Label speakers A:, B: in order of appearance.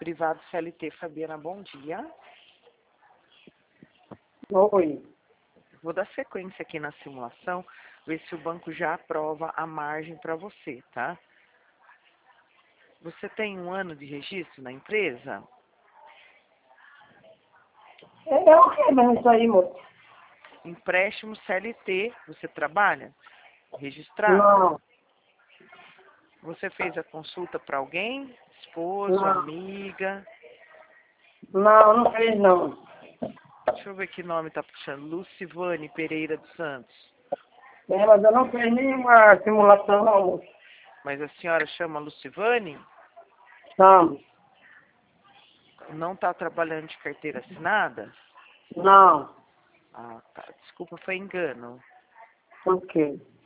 A: Privado CLT, Fabiana, bom dia.
B: Oi.
A: Vou dar sequência aqui na simulação, ver se o banco já aprova a margem para você, tá? Você tem 1 ano de registro na empresa?
B: É o que mesmo isso aí, moço?
A: Empréstimo CLT, você trabalha? Registrado?
B: Não,
A: Você fez a consulta para alguém? Esposo,
B: não,
A: amiga?
B: não fez não.
A: Deixa eu ver que nome tá puxando. Lucivane Pereira dos Santos.
B: É, mas eu não fiz nenhuma simulação não, moço.
A: Mas a senhora chama Lucivane?
B: Não,
A: Não está trabalhando de carteira assinada?
B: não.
A: Ah, tá. Desculpa, foi engano.
B: Por quê?